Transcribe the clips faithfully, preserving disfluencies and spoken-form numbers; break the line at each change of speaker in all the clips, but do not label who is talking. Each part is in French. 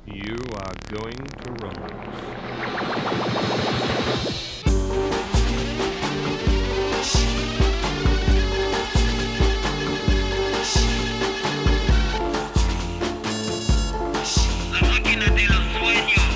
You are going to relax.
La máquina de los sueños.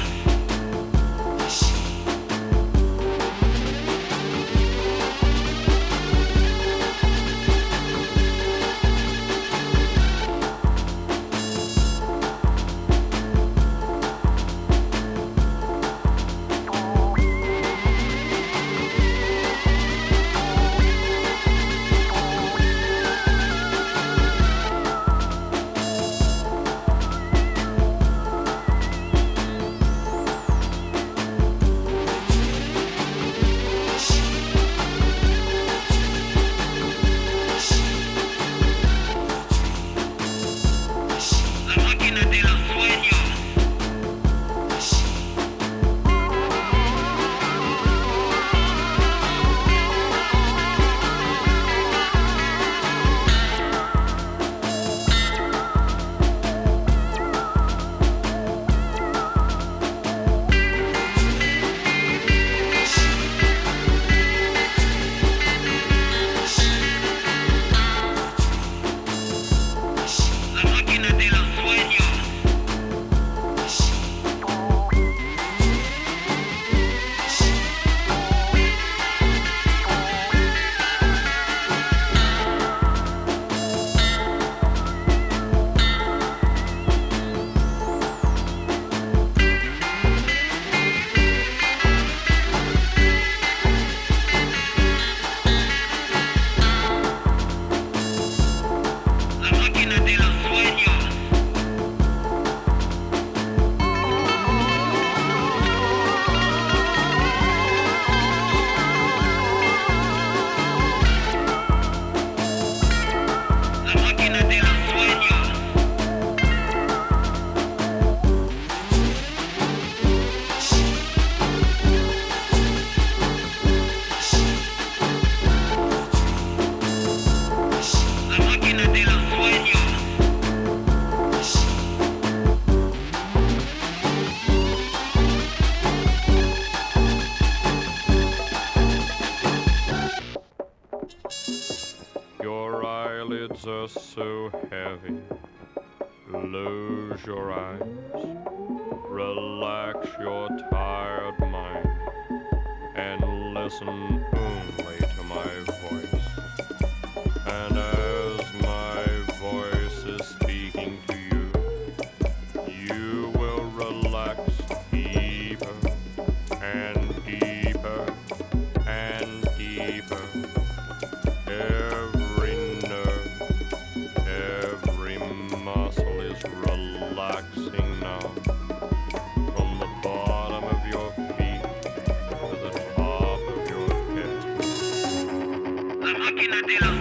La máquina de los sueños. La máquina de los sueños. La máquina de los sueños. La máquina de los sueños. La máquina de los sueños.
Your eyelids are so heavy. Close your eyes. Relax your tired mind. And listen only to my voice. And as my voice is speaking to you, you will relax deeper and deeper and deeper. Every nerve, every muscle is relaxing now. From the bottom of your feet to the top of your head.
La máquina de los